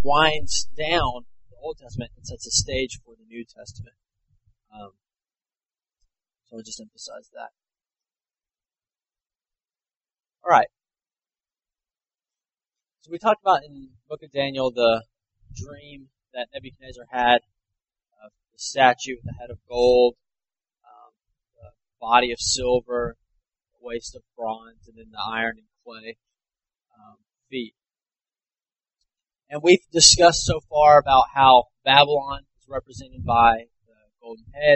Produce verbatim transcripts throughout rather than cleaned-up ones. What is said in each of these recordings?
winds down the Old Testament and sets a stage for the New Testament. Um, so I'll just emphasize that. All right. So we talked about in the book of Daniel the dream that Nebuchadnezzar had of the statue with the head of gold, um, the body of silver, the waist of bronze, and then the iron and clay um, feet. And we've discussed so far about how Babylon is represented by the golden head.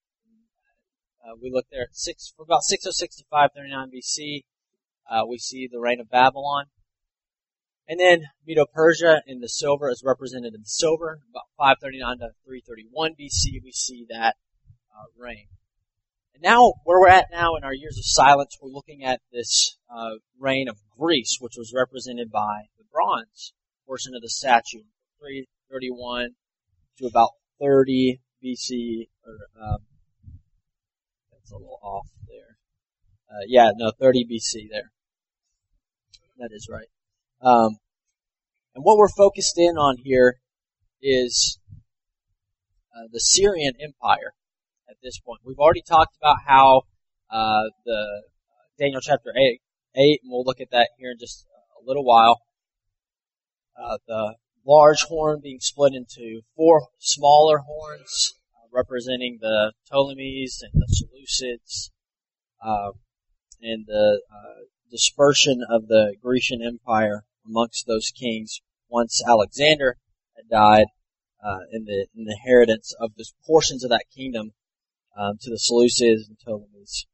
Uh, we looked there at six for about six oh six to five thirty-nine B C. Uh, we see the reign of Babylon. And then Medo-Persia in the silver is represented in the silver. About five thirty-nine to three thirty-one B C, we see that uh, reign. And now, where we're at now in our years of silence, we're looking at this uh, reign of Greece, which was represented by the bronze portion of the statue, three thirty-one to about thirty B C, or um, that's a little off there. Uh, yeah, no, thirty B C there. That is right. Um, and what we're focused in on here is uh, the Syrian Empire at this point. We've already talked about how uh, the Daniel chapter eight, eight, and we'll look at that here in just a little while. Uh, the large horn being split into four smaller horns, uh, representing the Ptolemies and the Seleucids, uh, and the uh, dispersion of the Grecian Empire amongst those kings once Alexander had died, uh, in the in the inheritance of the portions of that kingdom um, to the Seleucids and Ptolemies.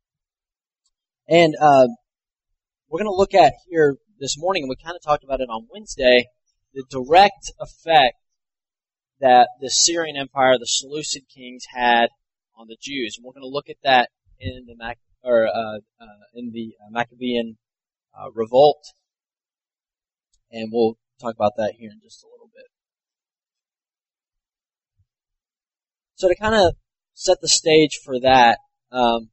And uh, we're going to look at here this morning, and we kind of talked about it on Wednesday, the direct effect that the Syrian Empire, the Seleucid kings, had on the Jews. And we're going to look at that in the Mac- or uh, uh, in the Maccabean uh, revolt, and we'll talk about that here in just a little bit. So to kind of set the stage for that, um,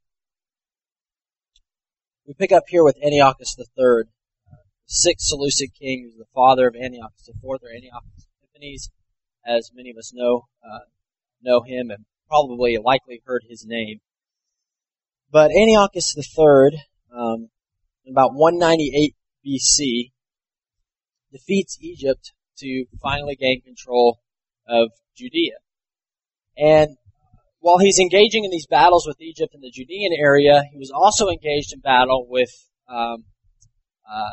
we pick up here with Antiochus the Third, uh, sixth Seleucid king, who's the father of Antiochus the Fourth, or Antiochus Epiphanes, as many of us know uh, know him and probably likely heard his name. But Antiochus the Third, um, in about one ninety-eight B C, defeats Egypt to finally gain control of Judea. And while he's engaging in these battles with Egypt in the Judean area, he was also engaged in battle with um, uh,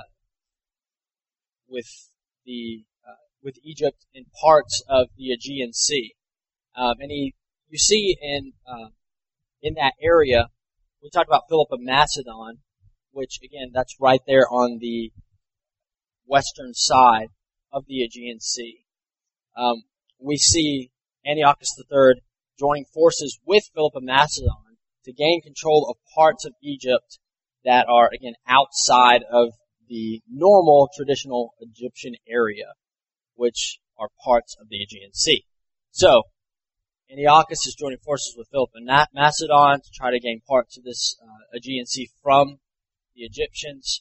with the uh, with Egypt in parts of the Aegean Sea. Um, and he, you see in uh, in that area, we talked about Philip of Macedon, which again, that's right there on the western side of the Aegean Sea. Um, we see Antiochus the Third joining forces with Philip of Macedon to gain control of parts of Egypt that are, again, outside of the normal traditional Egyptian area, which are parts of the Aegean Sea. So, Antiochus is joining forces with Philip of Macedon to try to gain parts of this uh, Aegean Sea from the Egyptians.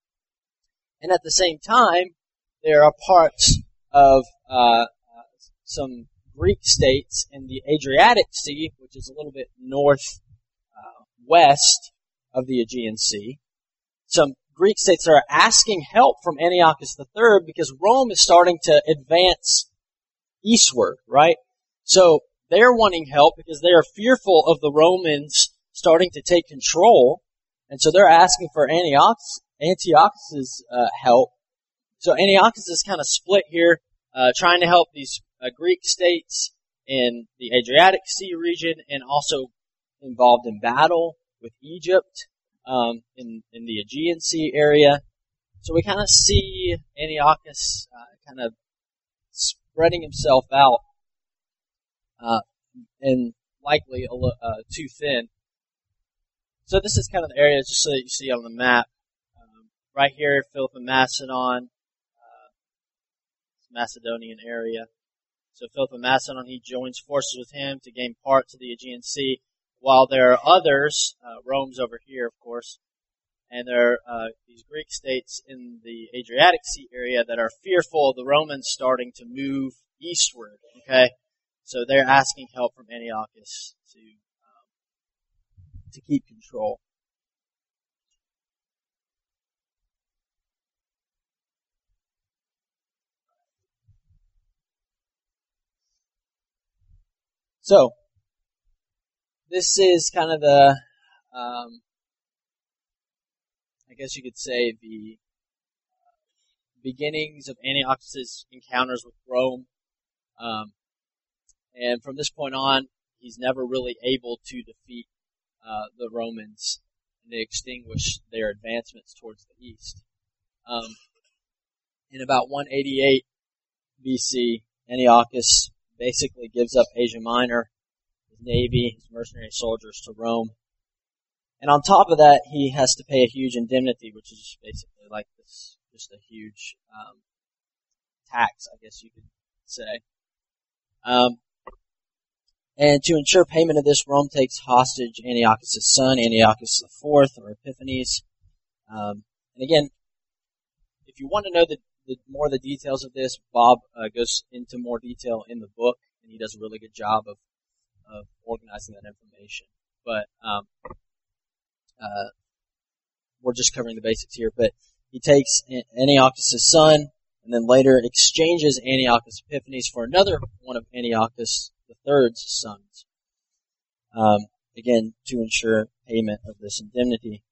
And at the same time, there are parts of uh, uh, some Greek states in the Adriatic Sea, which is a little bit north uh, west of the Aegean Sea. Some Greek states that are asking help from Antiochus the Third because Rome is starting to advance eastward, right? So they're wanting help because they are fearful of the Romans starting to take control, and so they're asking for Antiochus, Antiochus's uh, help. So Antiochus is kind of split here, uh, trying to help these uh, Greek states in the Adriatic Sea region, and also involved in battle with Egypt um, in in the Aegean Sea area. So we kind of see Antiochus uh, kind of spreading himself out, uh, and likely a li- uh, too thin. So this is kind of the area, just so that you see on the map. Um, right here, Philip of Macedon, uh, Macedonian area. So Philip of Macedon, he joins forces with him to gain parts of the Aegean Sea, while there are others, uh, Rome's over here, of course, and there are uh, these Greek states in the Adriatic Sea area that are fearful of the Romans starting to move eastward. Okay, so they're asking help from Antiochus to um, to keep control. So this is kind of the, um, I guess you could say, the beginnings of Antiochus' encounters with Rome. Um, and from this point on, he's never really able to defeat uh, the Romans, and they extinguish their advancements towards the east. Um, in about one eighty-eight B C, Antiochus basically gives up Asia Minor, his navy, his mercenary soldiers to Rome. And on top of that, he has to pay a huge indemnity, which is basically like this, just a huge um, tax, I guess you could say. Um, and to ensure payment of this, Rome takes hostage Antiochus' son, Antiochus the Fourth, or Epiphanes. Um, and again, if you want to know the, the more of the details of this, Bob uh, goes into more detail in the book, and he does a really good job of, of organizing that information. But um, uh, we're just covering the basics here. But he takes Antiochus' son, and then later exchanges Antiochus Epiphanes for another one of Antiochus the Third's sons. Um, again, to ensure payment of this indemnity.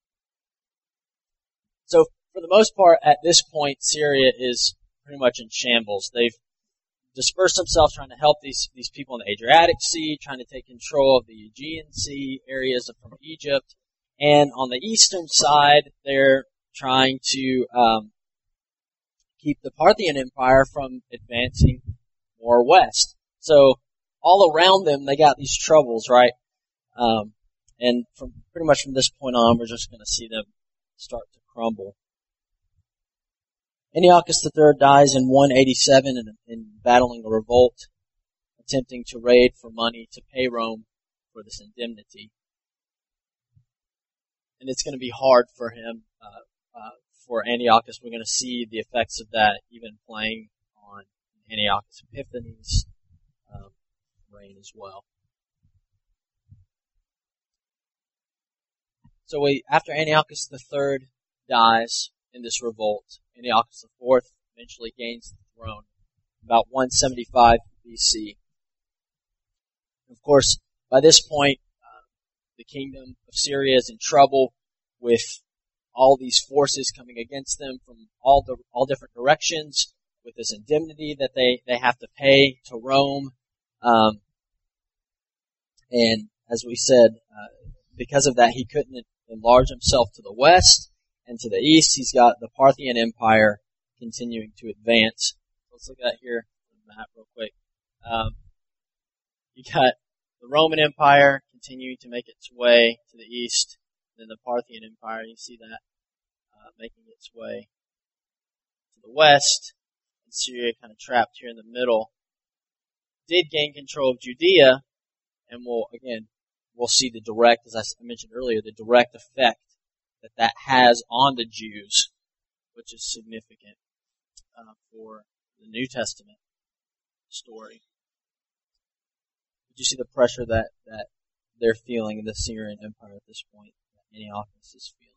So, for the most part, at this point, Syria is pretty much in shambles. They've dispersed themselves trying to help these, these people in the Adriatic Sea, trying to take control of the Aegean Sea areas from Egypt. And on the eastern side, they're trying to um, keep the Parthian Empire from advancing more west. So, all around them, they got these troubles, right? Um, and from pretty much from this point on, we're just going to see them start to crumble. Antiochus the Third dies in one eighty-seven in, in battling a revolt, attempting to raid for money to pay Rome for this indemnity. And it's going to be hard for him, uh, uh, for Antiochus. We're going to see the effects of that even playing on Antiochus Epiphanes' um, reign as well. So we, after Antiochus the Third dies in this revolt, Antiochus the Fourth eventually gains the throne, about one seventy-five B C. Of course, by this point, uh, the kingdom of Syria is in trouble with all these forces coming against them from all the all different directions, with this indemnity that they, they have to pay to Rome. Um, and as we said, uh, because of that, he couldn't enlarge himself to the west. And to the east, he's got the Parthian Empire continuing to advance. Let's look at here on the map real quick. Um, you got the Roman Empire continuing to make its way to the east. Then the Parthian Empire, you see that, uh, making its way to the west. And Syria kind of trapped here in the middle. Did gain control of Judea, and we'll, again, we'll see the direct, as I mentioned earlier, the direct effect that that has on the Jews, which is significant uh, for the New Testament story. Did you see the pressure that, that they're feeling in the Syrian Empire at this point, that Antiochus is feeling?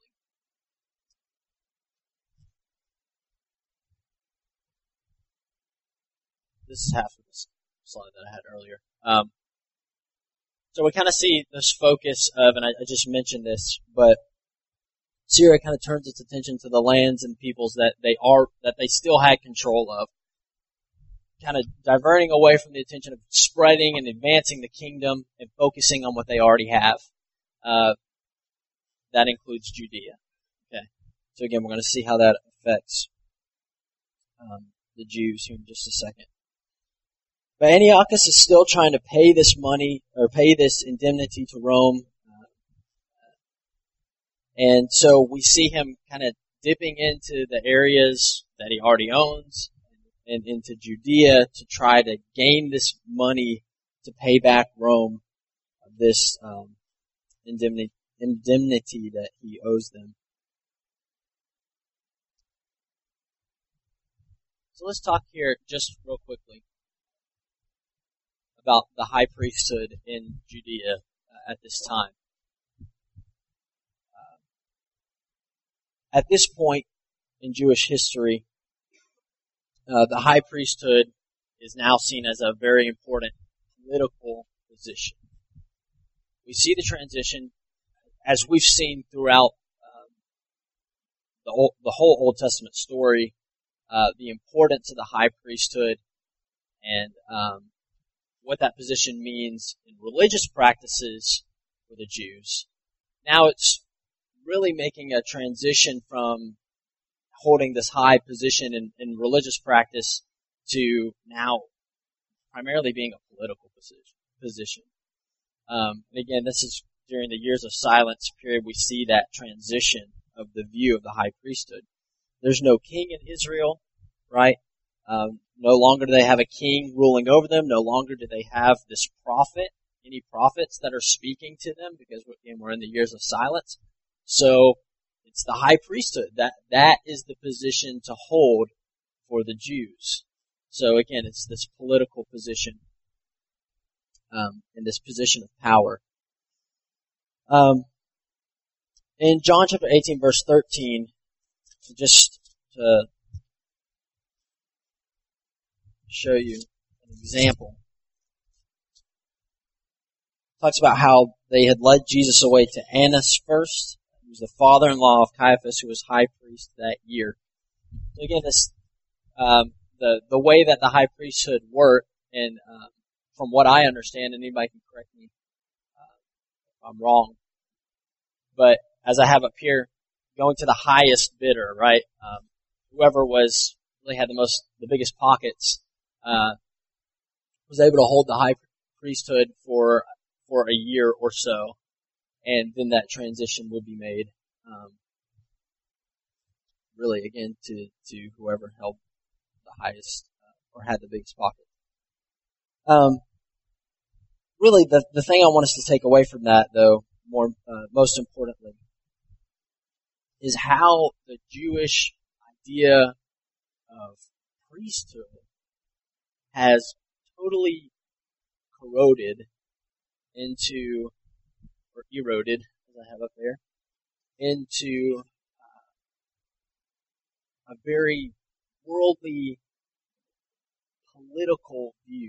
This is half of the slide that I had earlier. Um, so we kind of see this focus of, and I, I just mentioned this, but Syria kind of turns its attention to the lands and peoples that they are, that they still had control of. Kind of diverting away from the attention of spreading and advancing the kingdom and focusing on what they already have. Uh, that includes Judea. Okay. So again, we're going to see how that affects um, the Jews here in just a second. But Antiochus is still trying to pay this money, or pay this indemnity to Rome. And so we see him kind of dipping into the areas that he already owns and into Judea to try to gain this money to pay back Rome this um, indemnity, indemnity that he owes them. So let's talk here just real quickly about the high priesthood in Judea uh, at this time. Uh, at this point in Jewish history, uh, the high priesthood is now seen as a very important political position. We see the transition, as we've seen throughout um, the, old, the whole Old Testament story, uh, the importance of the high priesthood and um, what that position means in religious practices for the Jews. Now it's really making a transition from holding this high position in, in religious practice to now primarily being a political position. position. Um, and again, this is during the years of silence period we see that transition of the view of the high priesthood. There's no king in Israel, right? Um, no longer do they have a king ruling over them. No longer do they have this prophet, any prophets that are speaking to them, because again, we're in the years of silence. So it's the high priesthood. That, that is the position to hold for the Jews. So again, it's this political position, um, and this position of power. Um, in John chapter eighteen, verse thirteen, just to show you an example, talks about how they had led Jesus away to Annas first. He was the father-in-law of Caiaphas, who was high priest that year. So again, this um, the the way that the high priesthood worked, and um, from what I understand, and anybody can correct me uh, if I'm wrong, but as I have up here, going to the highest bidder, right? Um, whoever was really had the most, the biggest pockets, uh, was able to hold the high priesthood for for a year or so, and then that transition would be made, um, really again to to whoever held the highest uh, or had the biggest pocket. Um, really, the the thing I want us to take away from that, though, more uh, most importantly, is how the Jewish idea of priesthood has totally corroded into, or eroded, as I have up there, into uh, a very worldly, political view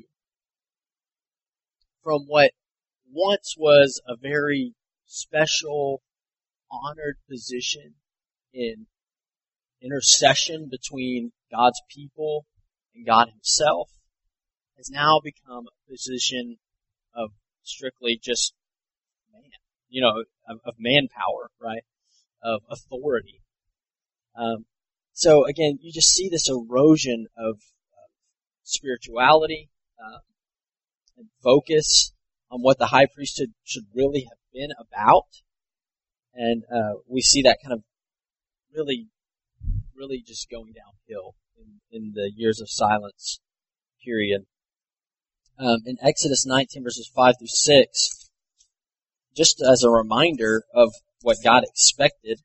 from what once was a very special, honored position in intercession between God's people and God Himself, has now become a position of strictly just man, you know, of, of manpower, right? Of authority. Um, so again, you just see this erosion of, of spirituality um, and focus on what the high priesthood should really have been about. And uh, we see that kind of really, really just going downhill in, in the years of silence period. Um, in Exodus nineteen, verses five through six, just as a reminder of what God expected,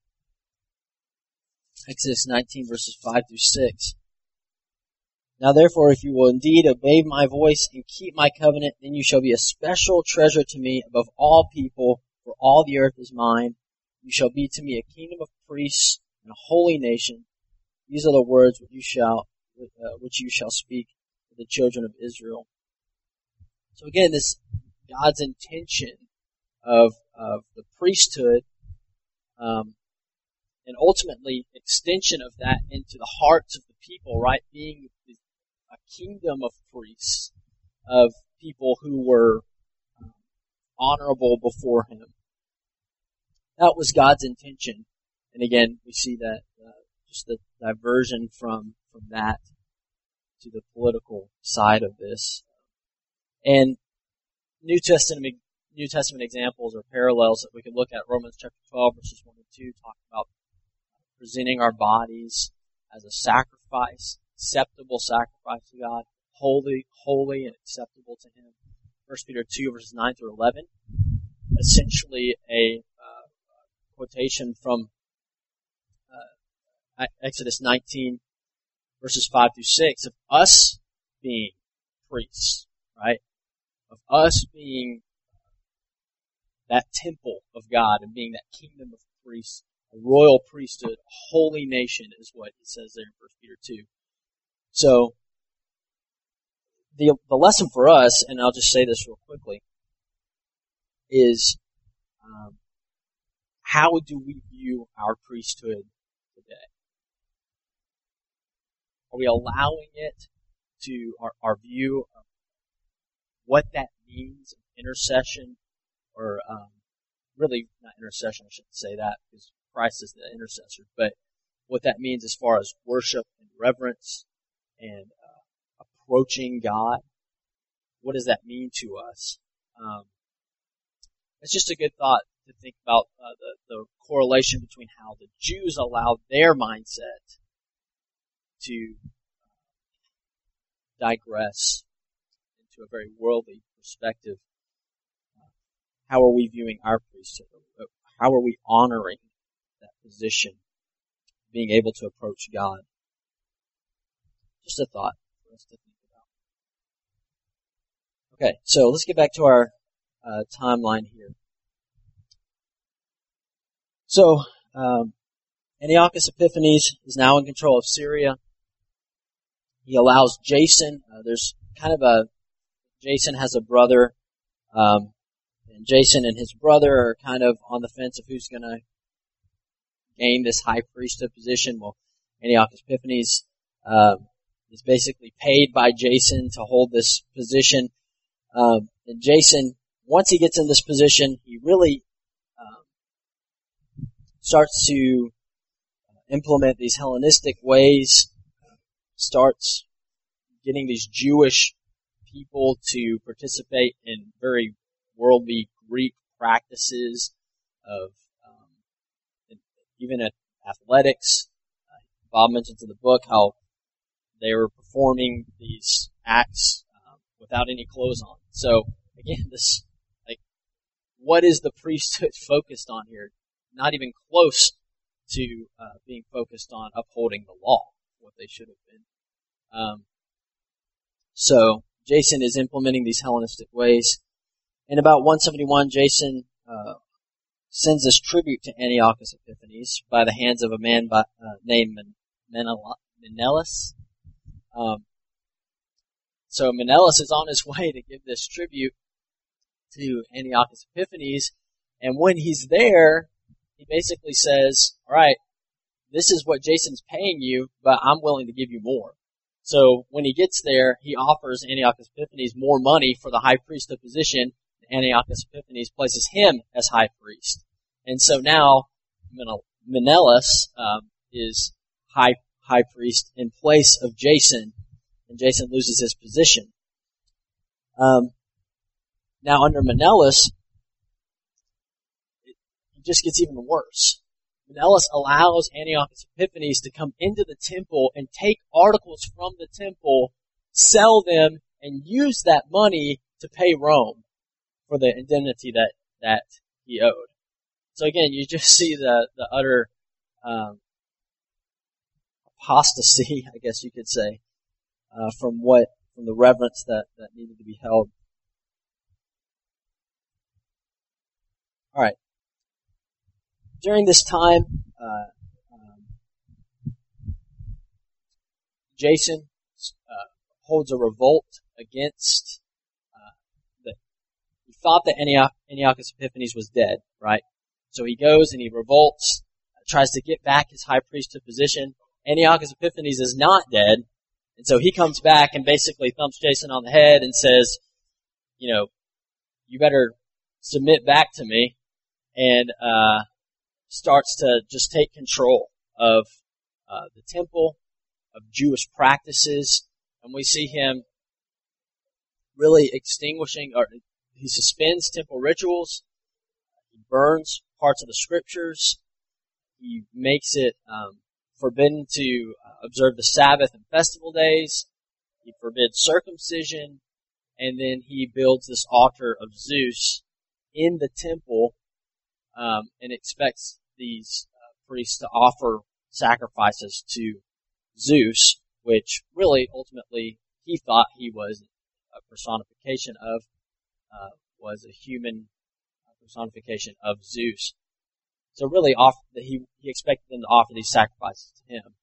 Exodus nineteen, verses five through six. Now therefore, if you will indeed obey my voice and keep my covenant, then you shall be a special treasure to me above all people, for all the earth is mine. You shall be to me a kingdom of priests and a holy nation. These are the words which you shall, uh, which you shall speak to the children of Israel. So again, this God's intention of of the priesthood, um, and ultimately extension of that into the hearts of the people, right? Being a kingdom of priests, of people who were um, honorable before Him. That was God's intention. And again, we see that uh, just the diversion from from that to the political side of this. And New Testament New Testament examples or parallels that we could look at, Romans chapter twelve, verses one and two, talking about presenting our bodies as a sacrifice, acceptable sacrifice to God, holy, holy and acceptable to Him. First Peter two, verses nine through eleven, essentially a uh, quotation from uh, Exodus nineteen, verses five through six, of us being priests, right? Of us being that temple of God and being that kingdom of priests, a royal priesthood, a holy nation is what it says there in First Peter two. So, the, the lesson for us, and I'll just say this real quickly, is um, how do we view our priesthood today? Are we allowing it to our, our view of what that means, intercession, or um, really not intercession, I shouldn't say that, because Christ is the intercessor, but what that means as far as worship and reverence and uh, approaching God? What does that mean to us? Um, it's just a good thought to think about uh, the, the correlation between how the Jews allowed their mindset to digress into a very worldly perspective. How are we viewing our priesthood? How are we honoring that position, being able to approach God? Just a thought for us to think about. Okay, so let's get back to our uh, timeline here. So, um, Antiochus Epiphanes is now in control of Syria. He allows Jason, uh, there's kind of a, Jason has a brother, um, and Jason and his brother are kind of on the fence of who's going to gain this high priesthood position. Well, Antiochus Epiphanes uh, is basically paid by Jason to hold this position. Um, and Jason, once he gets in this position, he really um, starts to implement these Hellenistic ways, starts getting these Jewish people to participate in very worldly Greek practices of um, even at athletics. Uh, Bob mentions in the book how they were performing these acts um, without any clothes on. So again, this like what is the priesthood focused on here? Not even close to uh, being focused on upholding the law, what they should have been. Um, so Jason is implementing these Hellenistic ways. In about one seventy-one, Jason uh, sends this tribute to Antiochus Epiphanes by the hands of a man by, uh, named Menelaus. Um, so Menelaus is on his way to give this tribute to Antiochus Epiphanes, and when he's there, he basically says, all right, this is what Jason's paying you, but I'm willing to give you more. So when he gets there, he offers Antiochus Epiphanes more money for the high priesthood position. Antiochus Epiphanes places him as high priest. And so now Menelaus um, is high high priest in place of Jason, and Jason loses his position. Um, now under Menelaus, it just gets even worse. Menelaus allows Antiochus Epiphanes to come into the temple and take articles from the temple, sell them, and use that money to pay Rome for the indemnity that, that he owed. So again, you just see the, the utter um, apostasy, I guess you could say, uh, from what from the reverence that, that needed to be held. All right. During this time, uh, um, Jason uh, holds a revolt against uh, the. He thought that Antioch, Antiochus Epiphanes was dead, right? So he goes and he revolts, uh, tries to get back his high priesthood position. Antiochus Epiphanes is not dead, and so he comes back and basically thumps Jason on the head and says, you know, you better submit back to me, and uh, starts to just take control of uh, the temple, of Jewish practices, and we see him really extinguishing, or he suspends temple rituals, he burns parts of the scriptures, he makes it um, forbidden to uh, observe the Sabbath and festival days, he forbids circumcision, and then he builds this altar of Zeus in the temple um, and expects these uh, priests to offer sacrifices to Zeus. which really ultimately he thought he was a personification of, uh, was a human personification of Zeus. So really, off, he, he expected them to offer these sacrifices to him.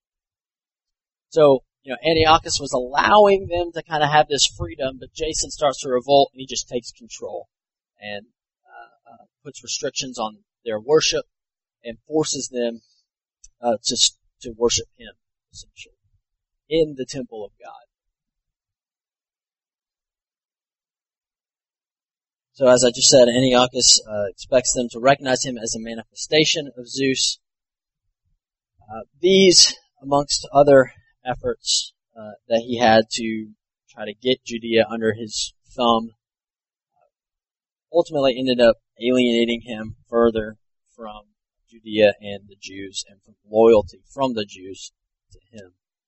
So, you know, Antiochus was allowing them to kind of have this freedom, but Jason starts to revolt and he just takes control and uh, uh, puts restrictions on their worship and forces them uh, to to worship him, essentially, in the temple of God. So as I just said, Antiochus uh, expects them to recognize him as a manifestation of Zeus. Uh, these, amongst other efforts uh, that he had to try to get Judea under his thumb, ultimately ended up alienating him further from Judea and the Jews, and from loyalty from the Jews to him.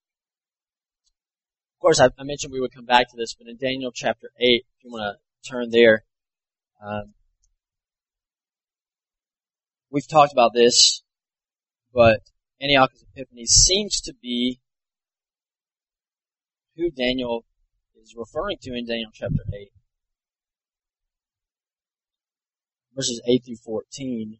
Of course, I, I mentioned we would come back to this, but in Daniel chapter eight, if you want to turn there, um, we've talked about this, but Antiochus Epiphanes seems to be who Daniel is referring to in Daniel chapter eight. Verses eight through fourteen.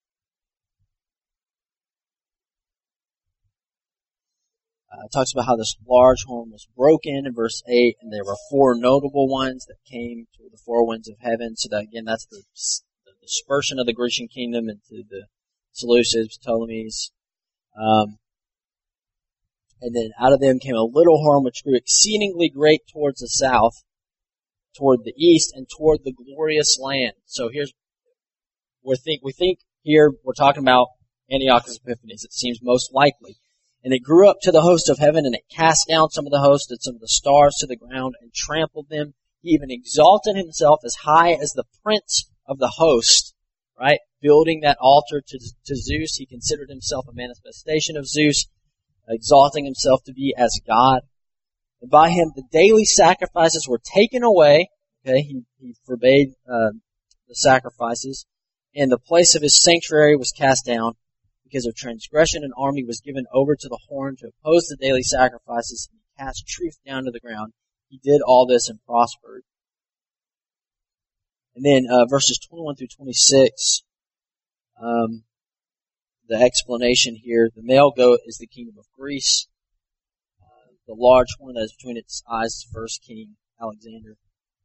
Uh, it talks about how this large horn was broken in verse eight, and there were four notable ones that came to the four winds of heaven. So that, again, that's the, the dispersion of the Grecian kingdom into the Seleucids, Ptolemies. Um, and then out of them came a little horn which grew exceedingly great towards the south, toward the east, and toward the glorious land. So here's, we think, we think here we're talking about Antiochus Epiphanes. It seems most likely. And it grew up to the host of heaven, and it cast down some of the host and some of the stars to the ground and trampled them. He even exalted himself as high as the prince of the host, right? Building that altar to, to Zeus. He considered himself a manifestation of Zeus, exalting himself to be as God. And by him the daily sacrifices were taken away. Okay, he, he forbade uh, the sacrifices. And the place of his sanctuary was cast down. Because of transgression, an army was given over to the horn to oppose the daily sacrifices, and he cast truth down to the ground. He did all this and prospered. And then uh, verses twenty-one through twenty-six, um, the explanation here: the male goat is the kingdom of Greece. Uh, the large horn that is between its eyes is the first king, Alexander.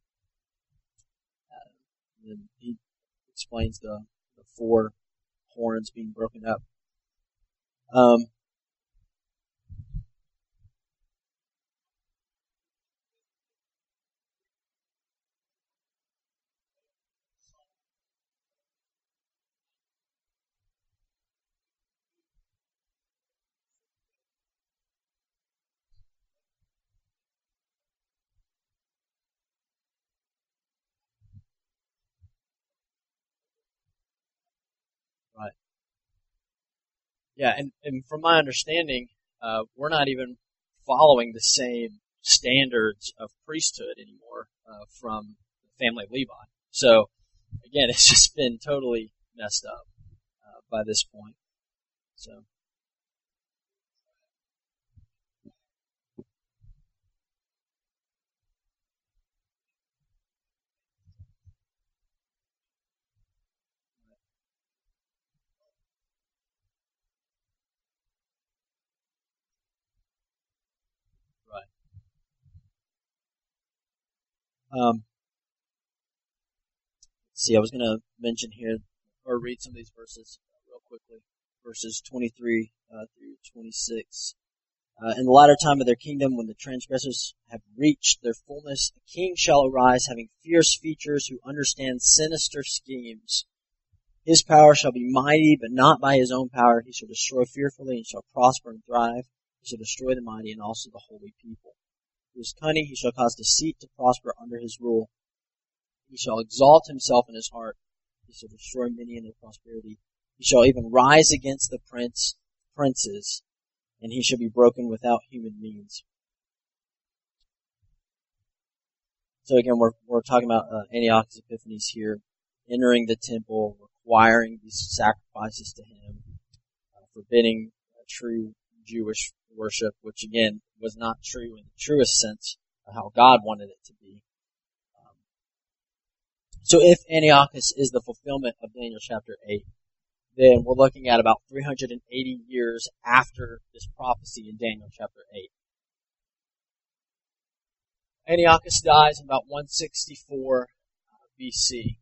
Uh, and then he explains the, the four horns being broken up. Um, right. Yeah, and, and from my understanding, uh, we're not even following the same standards of priesthood anymore uh, from the family of Levi. So, again, it's just been totally messed up uh, by this point. So, right. Um, let's see, I was going to mention here, or read some of these verses uh, real quickly. Verses twenty-three uh, through twenty-six. Uh, in the latter time of their kingdom, when the transgressors have reached their fullness, a king shall arise, having fierce features, who understands sinister schemes. His power shall be mighty, but not by his own power. He shall destroy fearfully, and shall prosper and thrive. He shall destroy the mighty, and also the holy people. Through his cunning he shall cause deceit to prosper under his rule. He shall exalt himself in his heart. He shall destroy many in their prosperity. He shall even rise against the prince, princes, and he shall be broken without human means. So again, we're we're talking about uh, Antiochus Epiphanes here, entering the temple, requiring these sacrifices to him, uh, forbidding uh, true Jewish worship, which again was not true in the truest sense of how God wanted it to be. Um, so if Antiochus is the fulfillment of Daniel chapter eight, then we're looking at about three hundred eighty years after this prophecy in Daniel chapter eight. Antiochus dies in about one sixty-four B C.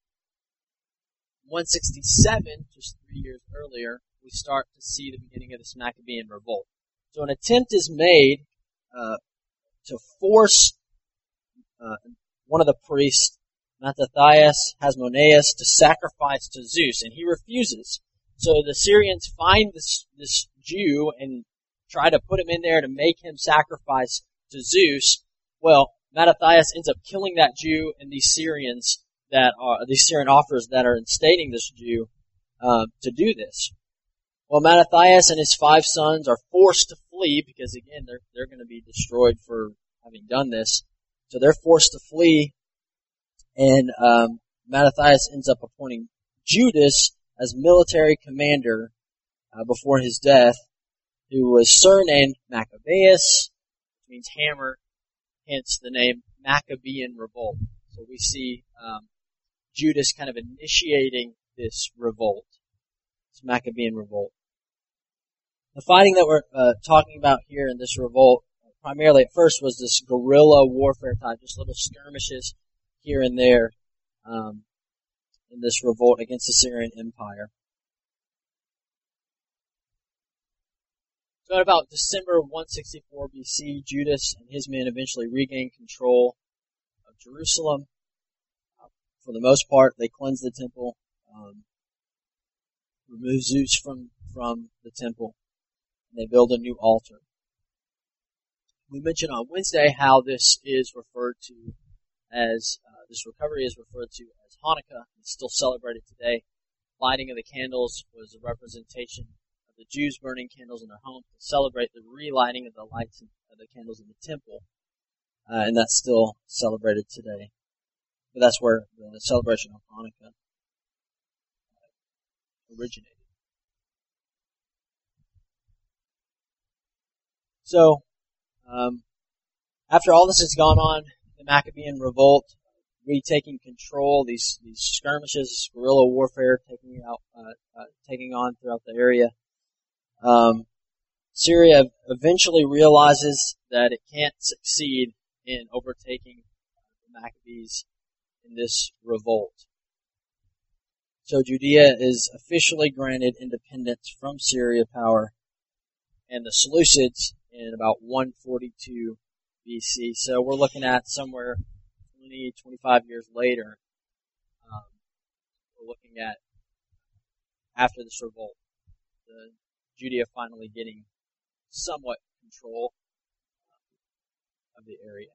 one sixty-seven, just three years earlier, we start to see the beginning of this Maccabean revolt. So an attempt is made uh, to force uh, one of the priests, Mattathias Hasmoneus, to sacrifice to Zeus, and he refuses. So the Syrians find this, this Jew and try to put him in there to make him sacrifice to Zeus. Well, Mattathias ends up killing that Jew, and these Syrians that are these Syrian officers that are instating this Jew uh, to do this. Well, Mattathias and his five sons are forced to flee because, again, they're they're going to be destroyed for having done this. So they're forced to flee, and um, Mattathias ends up appointing Judas as military commander uh, before his death, who was surnamed Maccabeus, which means hammer, hence the name Maccabean Revolt. So we see um, Judas kind of initiating this revolt, this Maccabean Revolt. The fighting that we're uh, talking about here in this revolt, primarily at first, was this guerrilla warfare type, just little skirmishes here and there um, in this revolt against the Syrian Empire. So at about December one sixty-four B C, Judas and his men eventually regained control of Jerusalem. Uh, for the most part, they cleansed the temple, um, removed Zeus from, from the temple, and they build a new altar. We mentioned on Wednesday how this is referred to as, uh, this recovery is referred to as Hanukkah. It's still celebrated today. Lighting of the candles was a representation of the Jews burning candles in their homes to celebrate the relighting of the lights of the candles in the temple. Uh, and that's still celebrated today. But that's where the celebration of Hanukkah originated. So, um, after all this has gone on, the Maccabean Revolt, retaking control, these these skirmishes, guerrilla warfare, taking out, uh, uh, taking on throughout the area. Um, Syria eventually realizes that it can't succeed in overtaking the Maccabees in this revolt. So Judea is officially granted independence from Syria power and the Seleucids in about one forty-two B C. So we're looking at somewhere twenty, twenty-five years later. Um, we're looking at after this revolt, the Judea finally getting somewhat control of the area.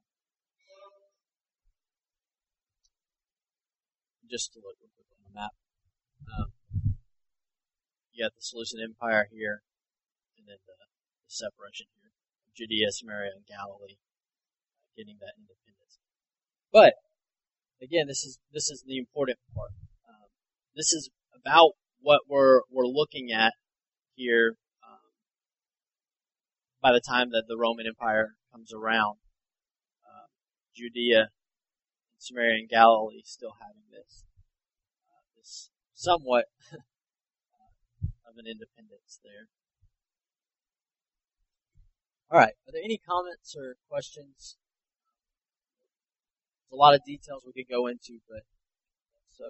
Just to look real quick on the map, um, you got the Seleucid Empire here, and then the, the separation here, Judea, Samaria, and Galilee, uh, getting that independence. But again, this is this is the important part. Um, this is about what we're we're looking at here. Um, by the time that the Roman Empire comes around, uh, Judea, Samaria, and Galilee still having this uh, this somewhat of an independence there. All right. Are there any comments or questions? There's a lot of details we could go into, but so.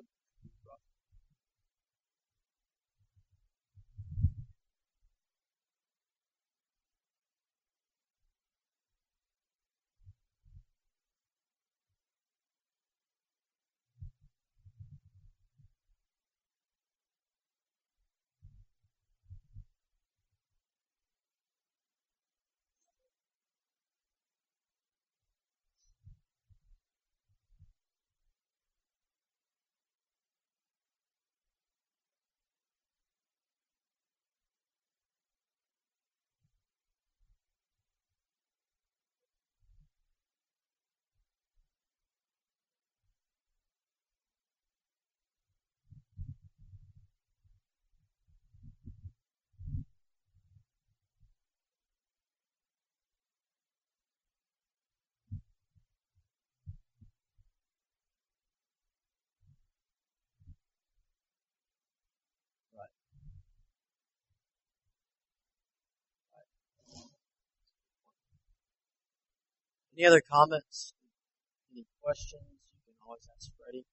Any other comments? Any questions? You can always ask Freddie.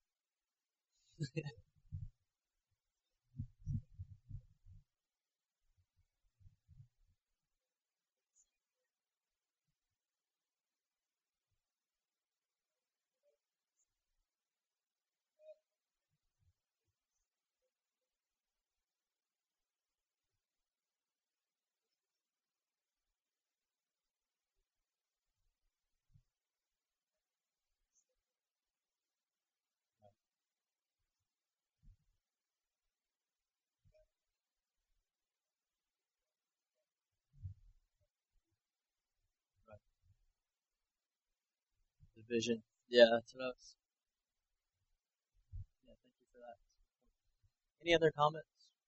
Division. Yeah, that's what I was. Yeah, thank you for that. Any other comments?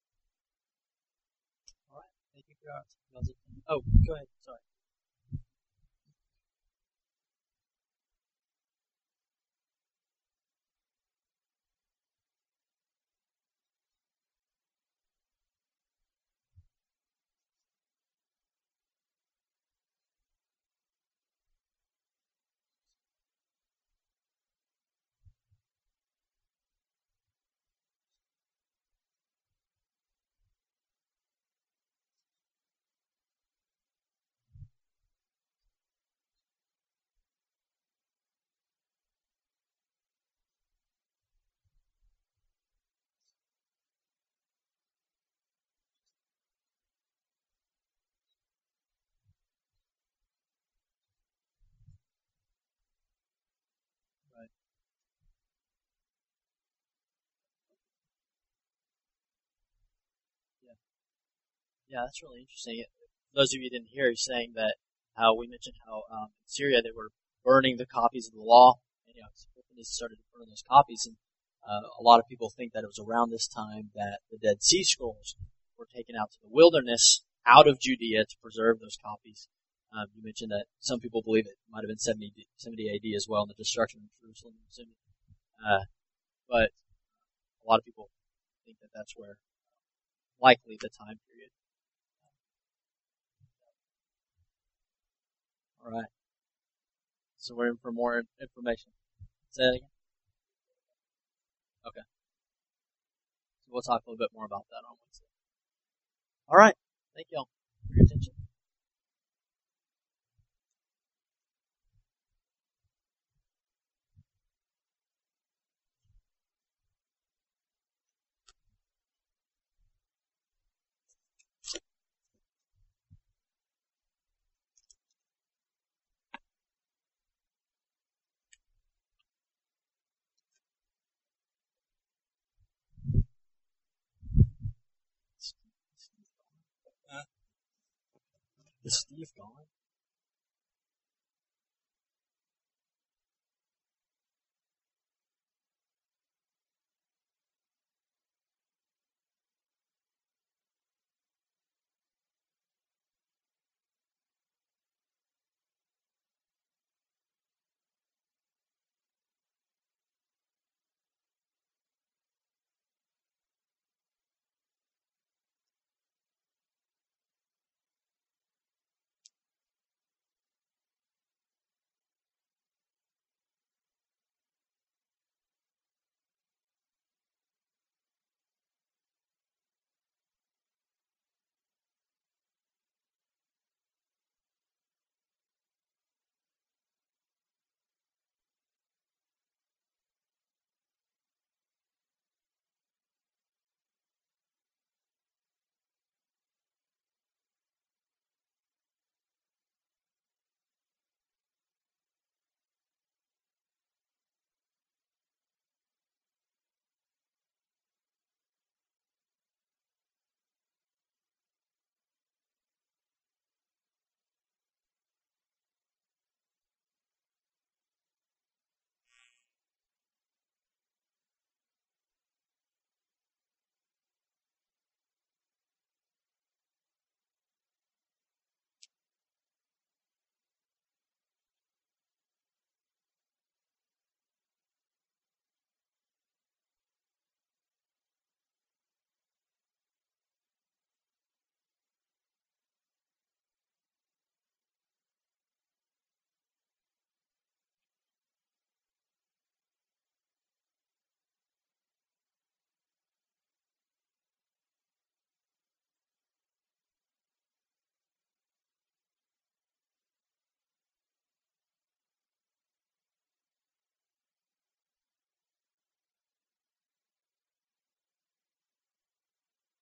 All right. Thank you for your answer. Oh, go ahead. Sorry. Right. Yeah. Yeah, that's really interesting. For those of you who didn't hear, he's saying that how we mentioned how um, in Syria they were burning the copies of the law, and you know, Epiphanes started to burn those copies, and uh, a lot of people think that it was around this time that the Dead Sea Scrolls were taken out to the wilderness, out of Judea, to preserve those copies. Um, you mentioned that some people believe it might have been seventy, seventy A D as well, in the destruction of Jerusalem. Uh, but a lot of people think that that's where likely the time period. All right. So we're in for more information. Say that again. Okay. So we'll talk a little bit more about that on Wednesday. All right. Thank y'all for your attention. Is Steve gone?